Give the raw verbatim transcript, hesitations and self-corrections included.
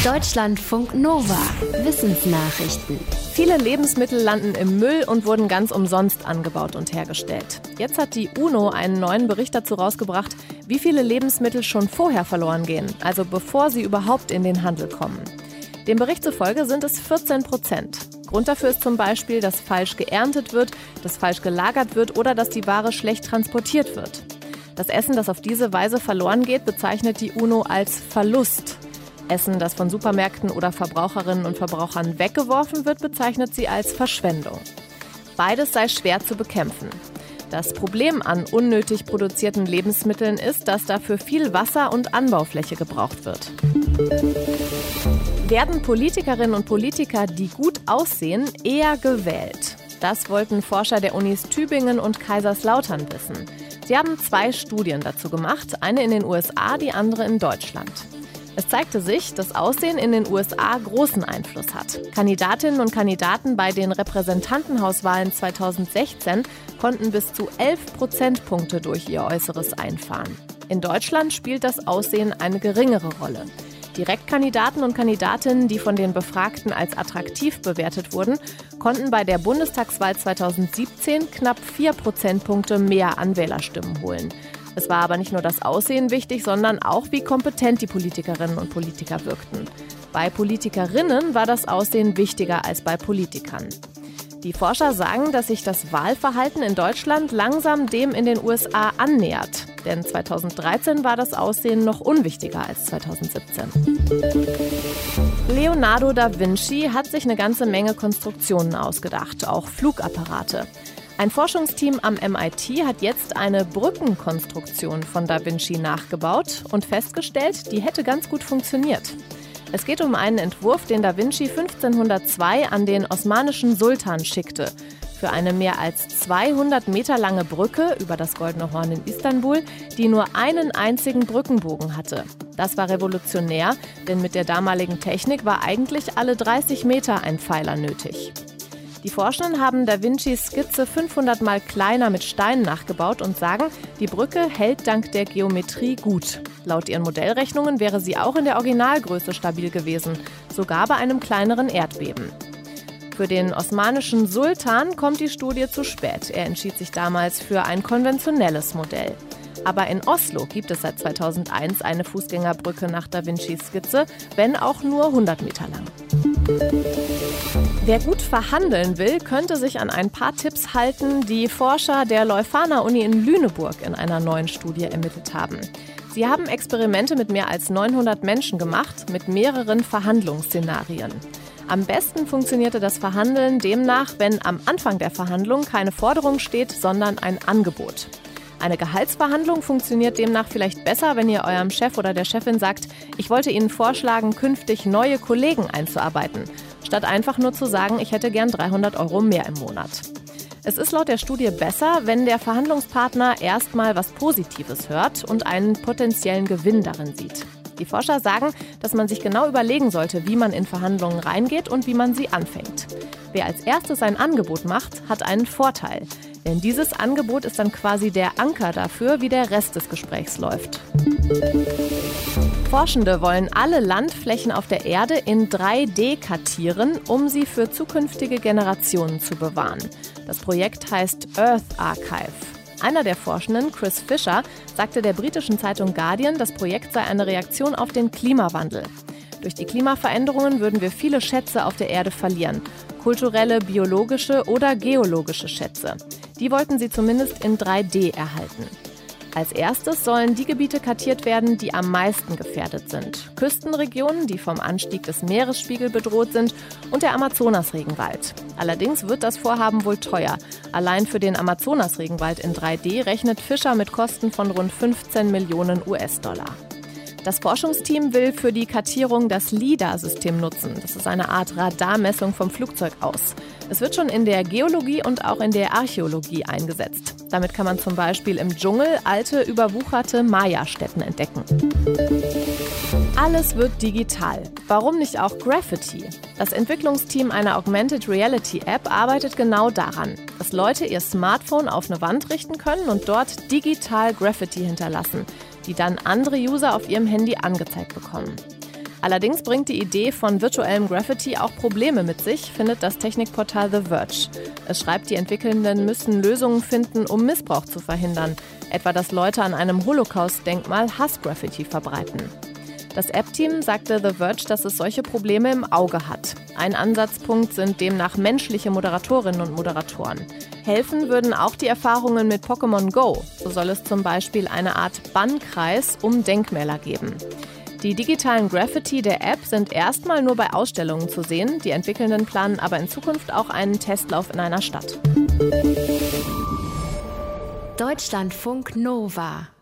Deutschlandfunk Nova. Wissensnachrichten. Viele Lebensmittel landen im Müll und wurden ganz umsonst angebaut und hergestellt. Jetzt hat die UNO einen neuen Bericht dazu rausgebracht, wie viele Lebensmittel schon vorher verloren gehen, also bevor sie überhaupt in den Handel kommen. Dem Bericht zufolge sind es vierzehn Prozent. Grund dafür ist zum Beispiel, dass falsch geerntet wird, dass falsch gelagert wird oder dass die Ware schlecht transportiert wird. Das Essen, das auf diese Weise verloren geht, bezeichnet die UNO als Verlust. Essen, das von Supermärkten oder Verbraucherinnen und Verbrauchern weggeworfen wird, bezeichnet sie als Verschwendung. Beides sei schwer zu bekämpfen. Das Problem an unnötig produzierten Lebensmitteln ist, dass dafür viel Wasser und Anbaufläche gebraucht wird. Werden Politikerinnen und Politiker, die gut aussehen, eher gewählt? Das wollten Forscher der Unis Tübingen und Kaiserslautern wissen. Sie haben zwei Studien dazu gemacht, eine in den U S A, die andere in Deutschland. Es zeigte sich, dass Aussehen in den U S A großen Einfluss hat. Kandidatinnen und Kandidaten bei den Repräsentantenhauswahlen zweitausendsechzehn konnten bis zu elf Prozentpunkte durch ihr Äußeres einfahren. In Deutschland spielt das Aussehen eine geringere Rolle. Direktkandidaten und Kandidatinnen, die von den Befragten als attraktiv bewertet wurden, konnten bei der Bundestagswahl zweitausendsiebzehn knapp vier Prozentpunkte mehr Anwählerstimmen holen. Es war aber nicht nur das Aussehen wichtig, sondern auch, wie kompetent die Politikerinnen und Politiker wirkten. Bei Politikerinnen war das Aussehen wichtiger als bei Politikern. Die Forscher sagen, dass sich das Wahlverhalten in Deutschland langsam dem in den U S A annähert. Denn zweitausenddreizehn war das Aussehen noch unwichtiger als zweitausendsiebzehn. Leonardo da Vinci hat sich eine ganze Menge Konstruktionen ausgedacht, auch Flugapparate. Ein Forschungsteam am M I T hat jetzt eine Brückenkonstruktion von Da Vinci nachgebaut und festgestellt, die hätte ganz gut funktioniert. Es geht um einen Entwurf, den Da Vinci fünfzehnhundertzwei an den osmanischen Sultan schickte. Für eine mehr als zweihundert Meter lange Brücke über das Goldene Horn in Istanbul, die nur einen einzigen Brückenbogen hatte. Das war revolutionär, denn mit der damaligen Technik war eigentlich alle dreißig Meter ein Pfeiler nötig. Die Forschenden haben Da Vincis Skizze fünfhundert Mal kleiner mit Steinen nachgebaut und sagen, die Brücke hält dank der Geometrie gut. Laut ihren Modellrechnungen wäre sie auch in der Originalgröße stabil gewesen, sogar bei einem kleineren Erdbeben. Für den osmanischen Sultan kommt die Studie zu spät. Er entschied sich damals für ein konventionelles Modell. Aber in Oslo gibt es seit zweitausendeins eine Fußgängerbrücke nach Da Vincis Skizze, wenn auch nur hundert Meter lang. Wer gut verhandeln will, könnte sich an ein paar Tipps halten, die Forscher der Leuphana-Uni in Lüneburg in einer neuen Studie ermittelt haben. Sie haben Experimente mit mehr als neunhundert Menschen gemacht, mit mehreren Verhandlungsszenarien. Am besten funktionierte das Verhandeln demnach, wenn am Anfang der Verhandlung keine Forderung steht, sondern ein Angebot. Eine Gehaltsverhandlung funktioniert demnach vielleicht besser, wenn ihr eurem Chef oder der Chefin sagt, ich wollte Ihnen vorschlagen, künftig neue Kollegen einzuarbeiten, statt einfach nur zu sagen, ich hätte gern dreihundert Euro mehr im Monat. Es ist laut der Studie besser, wenn der Verhandlungspartner erstmal was Positives hört und einen potenziellen Gewinn darin sieht. Die Forscher sagen, dass man sich genau überlegen sollte, wie man in Verhandlungen reingeht und wie man sie anfängt. Wer als erstes ein Angebot macht, hat einen Vorteil. Denn dieses Angebot ist dann quasi der Anker dafür, wie der Rest des Gesprächs läuft. Forschende wollen alle Landflächen auf der Erde in drei D kartieren, um sie für zukünftige Generationen zu bewahren. Das Projekt heißt Earth Archive. Einer der Forschenden, Chris Fisher, sagte der britischen Zeitung Guardian, das Projekt sei eine Reaktion auf den Klimawandel. Durch die Klimaveränderungen würden wir viele Schätze auf der Erde verlieren. Kulturelle, biologische oder geologische Schätze. Die wollten sie zumindest in drei D erhalten. Als erstes sollen die Gebiete kartiert werden, die am meisten gefährdet sind. Küstenregionen, die vom Anstieg des Meeresspiegels bedroht sind, und der Amazonasregenwald. Allerdings wird das Vorhaben wohl teuer. Allein für den Amazonasregenwald in drei D rechnet Fischer mit Kosten von rund fünfzehn Millionen U S-Dollar. Das Forschungsteam will für die Kartierung das LIDAR-System nutzen. Das ist eine Art Radarmessung vom Flugzeug aus. Es wird schon in der Geologie und auch in der Archäologie eingesetzt. Damit kann man zum Beispiel im Dschungel alte, überwucherte Maya-Stätten entdecken. Alles wird digital. Warum nicht auch Graffiti? Das Entwicklungsteam einer Augmented Reality App arbeitet genau daran, dass Leute ihr Smartphone auf eine Wand richten können und dort digital Graffiti hinterlassen, die dann andere User auf ihrem Handy angezeigt bekommen. Allerdings bringt die Idee von virtuellem Graffiti auch Probleme mit sich, findet das Technikportal The Verge. Es schreibt, die Entwickelnden müssen Lösungen finden, um Missbrauch zu verhindern. Etwa, dass Leute an einem Holocaust-Denkmal Hassgraffiti verbreiten. Das App-Team sagte The Verge, dass es solche Probleme im Auge hat. Ein Ansatzpunkt sind demnach menschliche Moderatorinnen und Moderatoren. Helfen würden auch die Erfahrungen mit Pokémon Go. So soll es zum Beispiel eine Art Bannkreis um Denkmäler geben. Die digitalen Graffiti der App sind erstmal nur bei Ausstellungen zu sehen. Die Entwickelnden planen aber in Zukunft auch einen Testlauf in einer Stadt. Deutschlandfunk Nova